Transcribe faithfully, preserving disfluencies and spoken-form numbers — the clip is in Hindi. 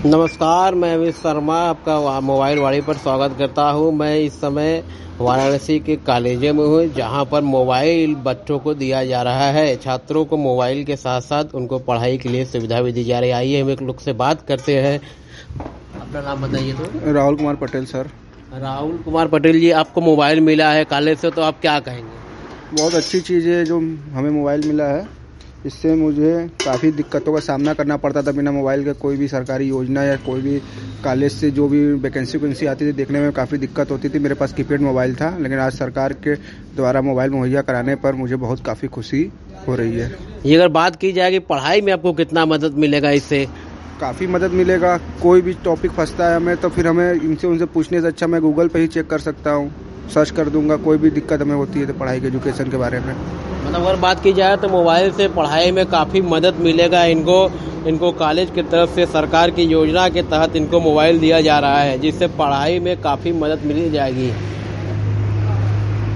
नमस्कार, मैं अमित शर्मा आपका मोबाइल वाड़ी पर स्वागत करता हूं। मैं इस समय वाराणसी के कॉलेज में हूं, जहां पर मोबाइल बच्चों को दिया जा रहा है। छात्रों को मोबाइल के साथ साथ उनको पढ़ाई के लिए सुविधा भी दी जा रही है। आइए हम एक लोग से बात करते हैं। अपना नाम बताइए। तो राहुल कुमार पटेल सर। राहुल कुमार पटेल जी, आपको मोबाइल मिला है कॉलेज से, तो आप क्या कहेंगे? बहुत अच्छी चीज़ है जो हमें मोबाइल मिला है। इससे मुझे काफ़ी दिक्कतों का सामना करना पड़ता था। बिना मोबाइल के कोई भी सरकारी योजना या कोई भी कॉलेज से जो भी वैकेंसी वैकेंसी आती थी, देखने में काफ़ी दिक्कत होती थी। मेरे पास कीपैड मोबाइल था, लेकिन आज सरकार के द्वारा मोबाइल मुहैया कराने पर मुझे बहुत काफ़ी खुशी हो रही है। ये अगर बात की जाए कि पढ़ाई में आपको कितना मदद मिलेगा इससे? काफ़ी मदद मिलेगा। कोई भी टॉपिक फंसता है हमें, तो फिर हमें इनसे उनसे पूछने से अच्छा मैं गूगल पे ही चेक कर सकता हूँ, सर्च कर दूंगा। कोई भी दिक्कत हमें होती है तो पढ़ाई के एजुकेशन के बारे में, मतलब अगर बात की जाए तो मोबाइल से पढ़ाई में काफ़ी मदद मिलेगा। इनको इनको कॉलेज की तरफ से सरकार की योजना के तहत इनको मोबाइल दिया जा रहा है, जिससे पढ़ाई में काफ़ी मदद मिल जाएगी।